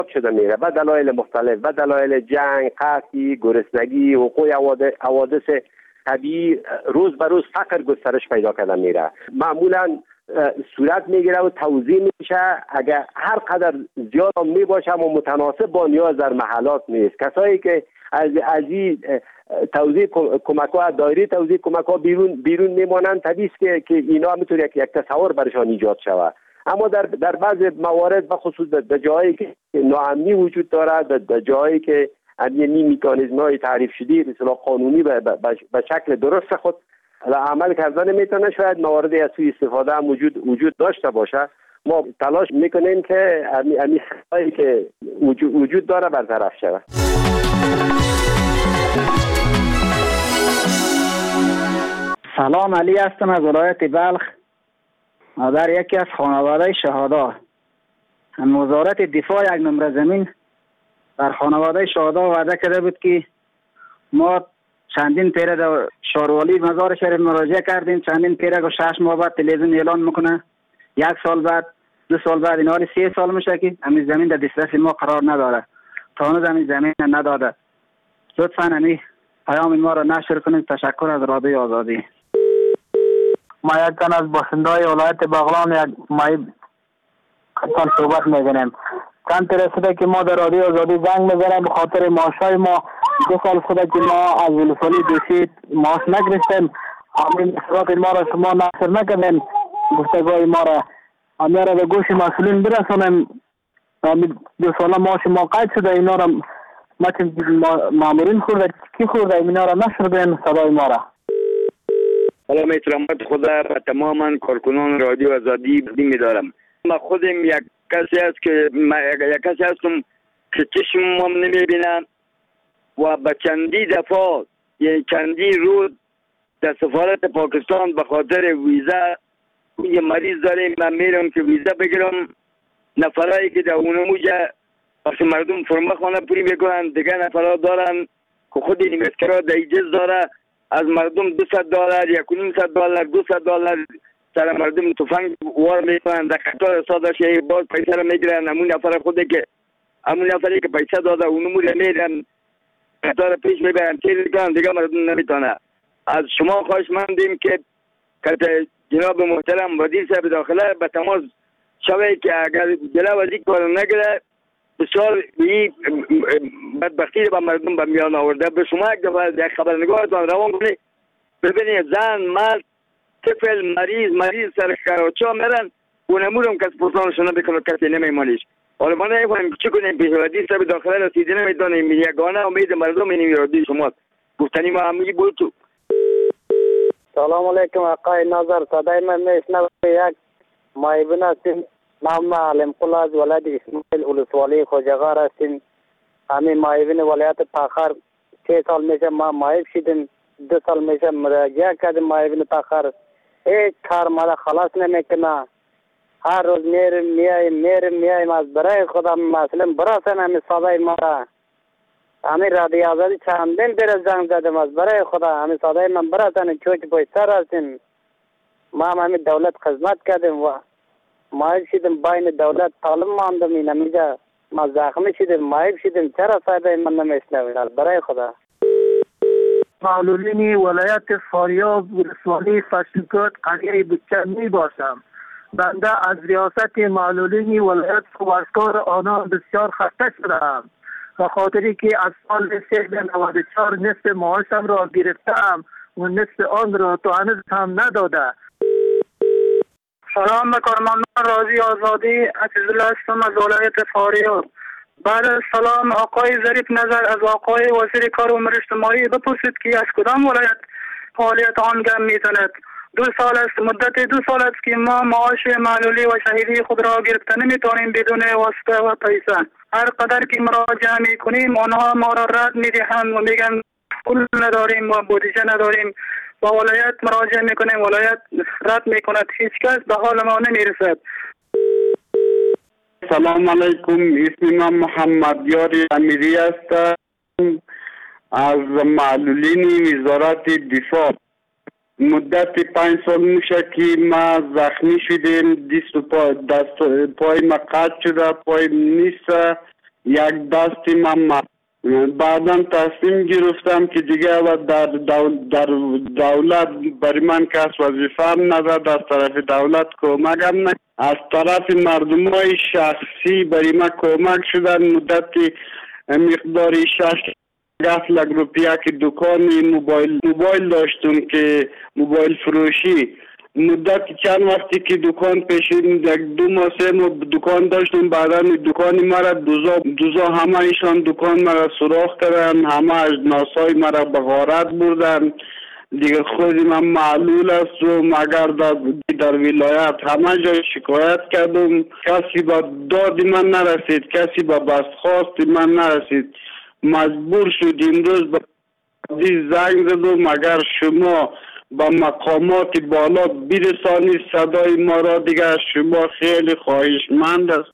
شده میره به دلایل مختلف، به دلایل جنگ، قحطی، گرسنگی، وقوع حوادث طبیعی، روز به روز فقر گسترش پیدا کرده میره. معمولا صورت میگیره و توزیع میشه. اگر هر قدر زیاد هم میباشه اما متناسب با نیاز در محلات نیست. کسایی که از این توزیع کمک ها، دایره توزیع کمک ها بیرون میمانند، طبیعی است که اینا میتونه یک تصور برشان ایجاد شود. اما در بعض موارد بخصوص در جایی که ناامنی وجود دارد، در جایی که این میکانیزم‌های تعریف شده به اصطلاح قانونی به شکل درست خود عمل کردن میتونه، شاید مواردی از سوی استفاده هم وجود داشته باشه. ما تلاش میکنیم که همین خطایی که وجود داره برطرف شود. سلام، علی هستم از ولایت بلخ. در یکی از خانواده شهدا وزارت دفاع یک نمره زمین در خانواده شهدا وعده کرده بود که ما چندین پیره در شاروالی مزار شریف مراجعه کردیم. چندین پیره 6 ماه بعد تلویزیون اعلان میکنه 1 سال بعد 2 سال بعد این حال 3 سال میشه که همین زمین در دسترس ما قرار نداره. تا هنوز همین زمین نداده. لطفاً همین پیام ما را نشر کنید. تشکر از رادیو آزادی. ما یک تن از باشنده‌های ولایت بغلان یک مای کتان صحبت می‌کنیم. چند رسیده که ما در رادیو آزادی زنگ می‌زنیم به خاطر معاشای ما. 2 سال شده که ما از ولسوالی دوشی معاش نگرفتیم. همین اصرات ما را شما نشر نکردیم. گفتگوهای ما را همین را به گوش مسئولین برسونیم. همین 2 ساله معاش ما قید شده. اینا را مامورین خورده کی خورده اینا را نشر بدین صدای ما را. سلام احترامات خدا به تماما کارکنان رادیو آزادی می‌دارم. ما خودم یک کسی هستم که چشمم نمی‌بینم و به چندی دفعه یعنی چندی روز در سفارت پاکستان به خاطر ویزا یه مریض داریم، من میرم که ویزا بگیرم. نفرایی که در اونموجه وقتی مردم فرما خانه پوری میکنن، دیگه نفرها دارن که خود این مسکرها در ایجز داره از مردم $200 $1,500 $200 سر مردم تفنگ وار میکنن، در قطار سادش باز پیسه را میگیرن. همون نفری که پیسه داده اونمو را میرن قطار پیش میبرن تیر میکنن، دیگه مردم نمیتونه. از شما خواهش مندیم که جناب محترم وزیر صاحب داخله به تماس شوه که اگر جلو وزیر کار نگیره بسیار بدبختی با مردم به میان آورده. به شما یک دفعه یک خبرنگارتان روان کنید ببینید زن، مرد، طفل، مریض سر کراچا میرن اونمورم کس پرسانشون نبکنه کسی نمیمانیش. حالا ما نمیفهمیم چی کنیم. پیش وزیر صاحب داخله رسیده نمیدانیم. یگانه امید مردم این ارادی شماست. گفتنی ما همگی بود تو. سلام علیکم آقای ناظر. صدای من میشنوه. یک مایبون هستیم نام علم قل از ولایت اسماعیل ولسوالی خوجغار هستیم. همین مایبون ولایت پاخر 3 سال میشه ما مایب شدیم. 2 سال میشه مراجعه کردیم مایبون پاخر. هیچ کار ما خلاص نمیکنه. هر روز میایم از برای خودم مثلا براسن همین صدای ما را همین رادیو آزادی چندین بیر زنگ زدم از برای خدا همین صدای من براسن چوک پایستر هستیم. ما همین دولت خدمت کردیم و مایب شدیم بین دولت تعلیم ماندم این همیجا ما زخمی شدیم مایب شدیم. چرا صدای من نمیشنوین برای خدا؟ معلولین ولایت فاریاب ولسوالی فشنکوت قریه بچه می باشم. بنده از ریاست معلولین ولایت واسکار آنها بسیار خسته شدم و خاطری که از سال 1994 نصف معاشم را گرفتم و نصف آن را تا هنوز هم نداده. سلام به کارمندان رادیو آزادی. عزیزالله هستم از ولایت فاریاب. بعد از سلام آقای ظریف نظر از آقای وزیر کار و امور اجتماعی بپرسید که از کدام ولایت فعالیت آن گم میزند. 2 سال است، مدت 2 سال است که ما معاش معلولی و شهیدی خود را گرفته نمیتونیم بدون واسطه و پیسه. هر قدر که مراجعه میکنیم آنها ما را رد میدهند و میگن پول نداریم و بودجه نداریم. با ولایت مراجعه میکنیم ولایت رد میکند. هیچ کس به حال ما نمیرسد. سلام علیکم. اسم من محمد یار امیری است از معلولین وزارت دفاع. مدت 5 سال میشه که ما زخمی شدیم. دست پای ما قطع شده، پای نیست. یک دستی من بعدم تصمیم گرفتم که دیگه در دولت برای من کس وظیفه هم نداد، از طرف دولت کمک هم نه، از طرف مردم های شخصی برای من کمک شدن. مدتی مقداری 6 لک روپیه که دکان موبایل داشتم که موبایل فروشی، مدت چند وقتی که دکان پیشین 2 ماه 3 ماه دکان داشتم، بعدا دکان مرا دوزا همه ایشان دکان مرا سوراخ کردن، همه اجناسای مرا به غارت بردن. دیگه خودی من معلول است و مگر در ولایت همه جای شکایت کردم، کسی با داد من نرسید، کسی با بازخواست من نرسید. مجبور شد امروز به زنگ زدم مگر شما با مقامات بالا برسانید صدای ما را. دیگر شما خیلی خواهشمند است.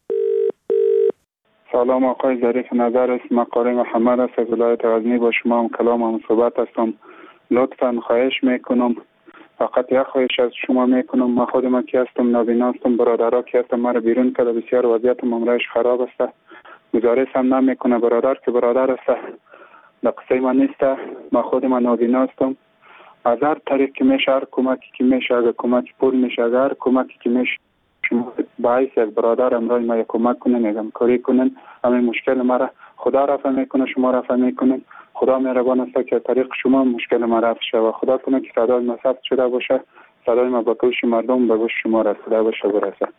سلام آقای ظریف نظر است. من قاری محمد است از ولایت غزنی. با شما هم کلام هم صحبت هستم. لطفا خواهش میکنم، فقط یک خواهش از شما میکنم. من خودم که هستم نابینا هستم، برادرها که هستم مرا بیرون کرده، بسیار وضعیت ممرایش خراب است. گزارش هم نمیکنه برادر که برادر است، در قصه من نیست. من خودم نابینا هستم. از هر طریق که میشه، هر کمکی که میشه، اگر کمک پول میشه، اگر هر کمکی که میشه، شما باعث یک برادر امرای ما یک کمک کنن، یک همکاری کنن. همین مشکل مرا خدا رفع میکنه، شما رفع میکنن. خدا مهربان است که طریق شما مشکل ما رفع شود. خدا کنه که صدای ما ثبت شده باشه، صدای ما به گوش مردم، به گوش شما رسیده باشه برسه.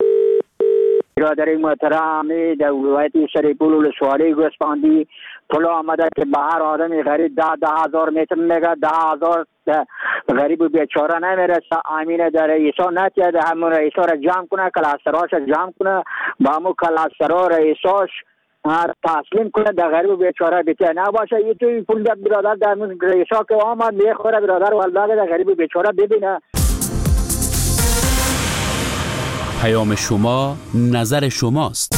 برادر محترم در ولایت سریپول ولسوالی گوسفندی طلوع آمده که به هر آدمی غریب 10,000 متر میگه، 10,000 غریب و بیچاره نمیرسه. امین در رئیسا نتیده همون رئیسا را جمع کنه، کلاستراش جمع کنه، با همون کلاسترا رئیساش تسلیم کنه، در غریب و بیچاره بیته نباشه. یه توی پول برادر در رئیسا که آمد میخوره برادر والده در غریب و بیچاره ببینه. پیام شما نظر شماست.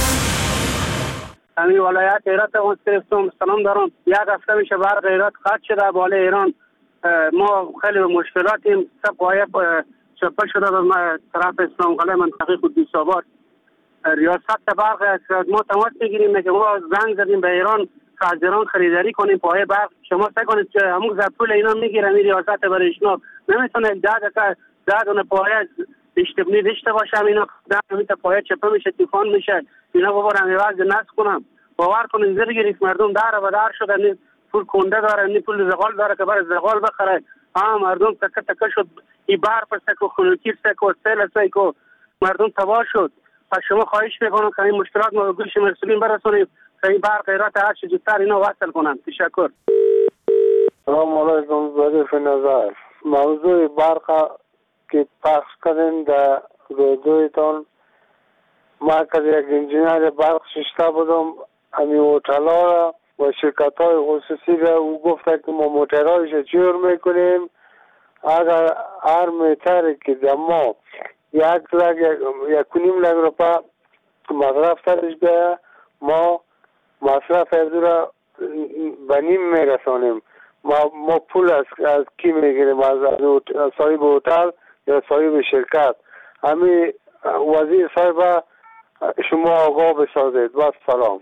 همین ولایت هرات اون گرفتم. سلام دارم. یک هفته میشه برق هرات قطع شده. بالای ایران ما خیلی مشکلاتیم. سب پایه چپه شده به طرف اسلام قلعه منطقه قدوس آباد. ریاست برق از ما تماس میگیریم که ما زنگ زدیم به ایران که از ایران خریداری کنیم پایه برق. شما سعی کنید که همون پول اینا میگیرن این ریاست برای اشنا نمیتونه 10 دونه پایه اشتبنی داشته باشم. اینا تا پایه چپه میشه، طوفان میشه، اینا ببرم عوض نصب کنم. باور کنید زیر گریف مردم در و در شدن. پول کنده داره، نی پول زغال داره که برای زغال بخره. مردم تکه شد. این برف سکو خنوکیر سکو سیل سکو مردم تباه شد. پس شما خواهش میکنم که این مشکلات ما به گوش مسئولین برسونید که این برق غیرات هر چه زودتر اینا وصل کنن. تشکر. سلام علیکم ظریف نظر. موضوع برق که پخش کردن در رادیویتان، ما که یک انجینیر برق ششته بودم، همین هتل‌ها را و شرکت‌های خصوصی را او گفته که ما موترهایش چور میکنیم. اگر هر متر که در ما 1.5 لک روپیه مصرف سرش بیاید، ما مصرف از را به نیم میرسانیم. ما پول از کی میگیریم؟ از صاحب هتل یا صاحب شرکت. همین وزیر صاحب شما آقا بسازید. با سلام.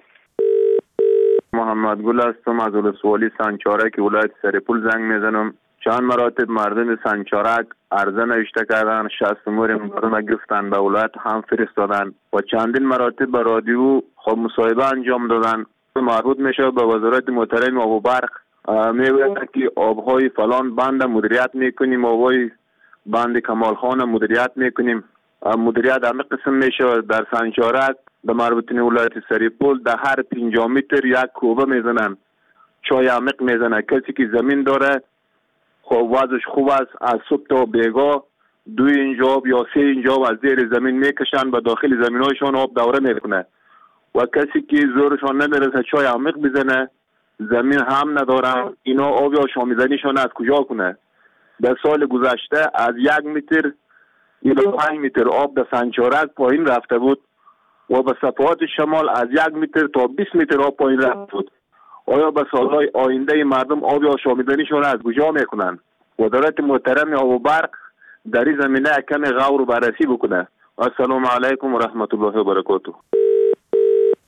محمد گل هستم از ولسوالی سنچارک ولایت سریپول زنگ میزنم. چند مراتب مردم سنچارک عرضه نوشته کردن، 60 امور مردم گفتن به ولایت هم فرستادن و چندین مراتب به رادیو خب مصاحبه انجام دادن. مربوط میشه به وزارت محترم آب و برق. میگوید که آبهای فلان بند مدیریت میکنیم، آبهای بند کمال خان مدیریت میکنیم. مدیریت همه قسم میشه. در سنچارک در مربوطین ولایت سریپول در هر 50 متر یک کوبه میزنن، چای عمیق میزنن. کسی که زمین داره خب وضعش خوب است، از صبح تا بیگاه 2 اینچ یا 3 اینچ از زیر زمین میکشن، به داخل زمینایشان آب دوره میکنه. و کسی که زورشان نمیرسه چای عمیق بزنه، زمین هم ندارن، اینا آب یا شامیزنیشان از کجا کنه؟ در سال گذشته از 1 متر یا 5 متر آب در سنچارک پایین رفته بود و به صفحات شمال از 1 متر تا 20 متر آب پایین رفته بود. آیا به سالهای آینده مردم آب یا شامیزنیشان از کجا میکنن؟ وزارت محترم آب و برق در این زمینه کمی غور و بررسی بکنه. السلام علیکم و رحمت الله و برکاته.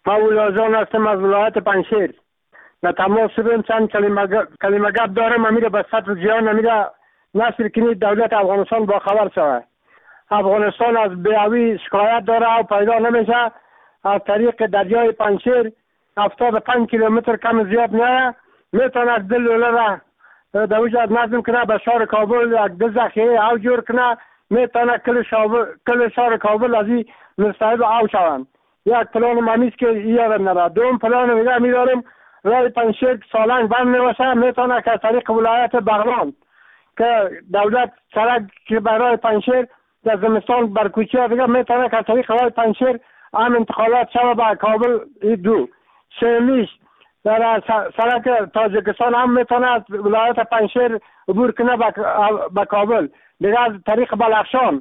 ما ولازان هستم از ولایت پنجشیر. و تماس شدیم چند کلمه گپ دارم امیر به سطح جهان امیر نصر کنید دولت افغانستان با خبر شود. افغانستان از بیاوی شکایت داره و پیدا نمیشه. از طریق دریای پنجشیر 75 کیلومتر کم زیاد نه میتونه دل را در وجود نظم کنه به شهر کابل یک دو ذخیره او جور کنه میتونه کل شهر کابل از این مستعد او شوند. یک پلان ممیز که یاد نره. دوم پلان میگه میدارم رای پنجشیر سالنگ بند نباشه میتونه که طریق ولایت بغلان که دولت سرک که برای پنجشیر در زمستان بر کوچه دیگه میتونه که طریق رای پنجشیر هم انتقالات شوه به کابل. دو سومیش در سرک تاجیکستان هم میتونه از ولایت پنجشیر عبور کنه به کابل. دیگه از طریق بلخشان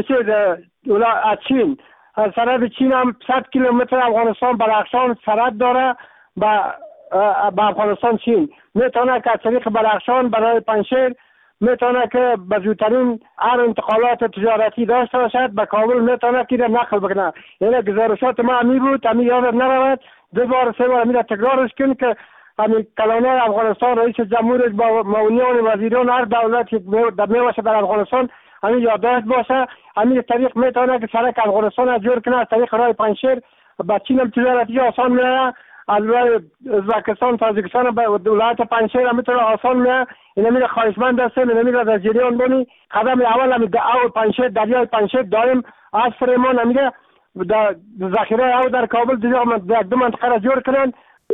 از چین از سرحد چین هم 100 کیلومتر افغانستان بلخشان سرحد داره به افغانستان چین میتونه که از طریق بلخشان برای پنجشیر میتونه که به زودترین هر انتقالات تجارتی داشته باشد به کابل میتونه که نقل بکنه. یعنی گزارشات ما همی بود همی یادت نرود دو بار سه بار همی تکرارش کن که همی کلانه افغانستان رئیس جمهورش با معاونین وزیران هر دولت در میباشه در افغانستان همی یادداشت باشه. همی طریق میتونه که سرک افغانستان از جور کنه از طریق راه پنجشیر به چین هم تجارتی آسان میره. از راه ازبکستان تاجیکستان به ولایت پنجشیر هم میتونه آسان میره. این میره خواهشمند هستیم این میره در جریان بونی قدم اول هم او پنجشیر دریای پنجشیر دایم از فریمان هم میره در ذخیره او در کابل دیگه دو منطقه را جور کنن.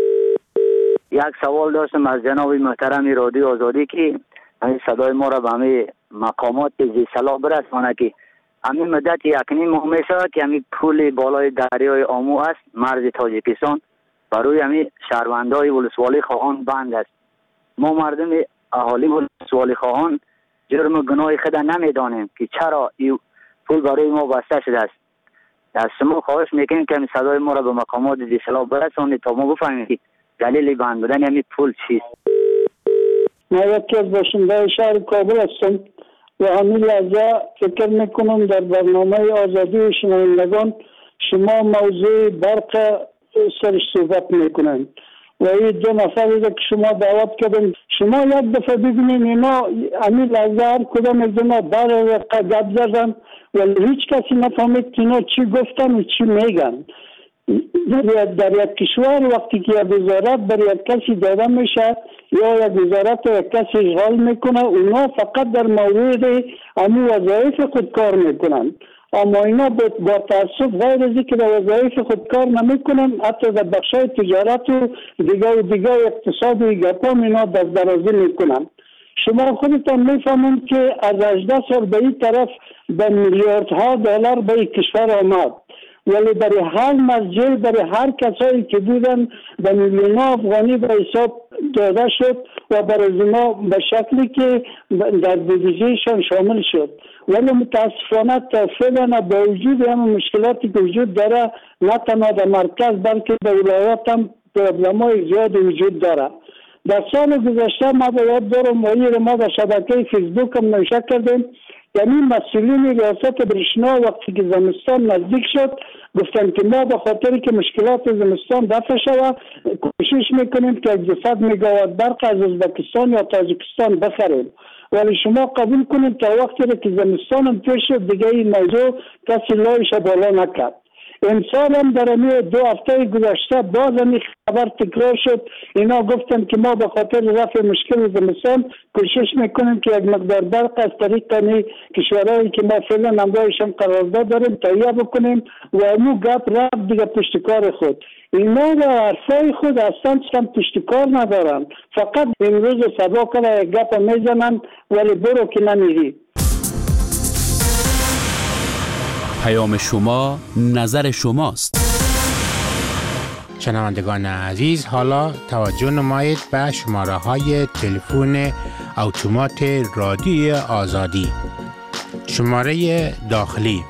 یک سوال داشتم از جناب محترم رادیو آزادی که این صدای ما را به همه مقامات زی صلاح برسانه که همین مدت 1.5 ماه میشه که همین پول بالای دریای آمو است مرز تاجیکستان برای همین شهروندای ولسوالی خواهان بند است. ما مردم اهالی ولسوالی خواهان جرم گناه خود نمیدانیم که چرا این پول برای ما بسته شده است. از شما خواهش میکنیم که همین صدای ما را به مقامات زی صلاح برسانید تا ما بفهمیم که دلیل بند بودن همین پول چیست. ما یکی از باشنده شهر کابل هستم و همین لحظه فکر میکنم در برنامه آزادی شنوندگان شما موضوع برق سرش صحبت میکنند و این دو نفری که شما دعوت کردن شما یک دفعه ببینید اینا همین لحظه هر کدام از اینا بر گپ زدن ولی هیچ کسی نفهمید که اینا چی گفتن و چی میگن. در یک کشور وقتی که یک وزارت بر یک کسی داده میشه یا یک وزارت یک کسی اشغال میکنه اونا فقط در مورد همون وظایف خود کار میکنن اما اینا با تاسف غیر از اینکه در وظایف خود کار نمیکنن حتی در بخشای تجارت و دیگه اقتصاد و گپام اینا درازی میکنن. شما خودتان میفهمید که از 18 سال به این طرف به میلیاردها دلار به این کشور آمد ولی برای هر مسجد برای هر کسایی که بودن به میلیون‌ها افغانی به حساب داده شد و برای ما به شکلی که در بودجهشان شامل شد ولی متاسفانه تا فعلا با وجود همه مشکلاتی که وجود داره نه تنها در مرکز بلکه در ولایات هم پروبلم‌های زیاد وجود داره. در سال گذشته ما باید دارم ما در شبکه فیسبوک هم نوشته کردیم یعنی مسئولین ریاست برشنا وقتی که زمستان نزدیک شد گفتن که ما به خاطری که مشکلات زمستان دفع شود کوشش میکنیم که 200 مگاوات برق از ازبکستان یا تاجیکستان بخریم ولی شما قبول کنید تا وقتی که زمستان هم پیش شد دیگه این موضوع کسی لایش بالا نکرد. امسال هم در 2 هفته گذشته باز این خبر تکرار شد اینا گفتن که ما به خاطر رفع مشکل زمستان کوشش میکنیم که یک مقدار برق از طریق کشورهایی که ما فعلا همراهشان قرارداد داریم تهیه بکنیم و امو گپ رفت دیگه پشتکار خود اینا و حرفای خود اصلا پشتکار ندارن فقط امروز سبا کنه یک گپ میزنن ولی برو که نمیری. پیام شما نظر شماست. شنوندگان عزیز حالا توجه نمایید به شماره های تلفن اتومات رادیو آزادی. شماره داخلی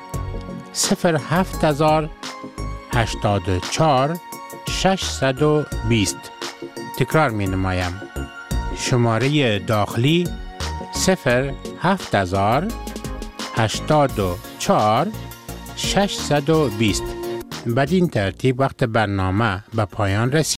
07084 620. تکرار می نمایم. شماره داخلی 07084 620. بدین ترتیب وقت برنامه به پایان رسید.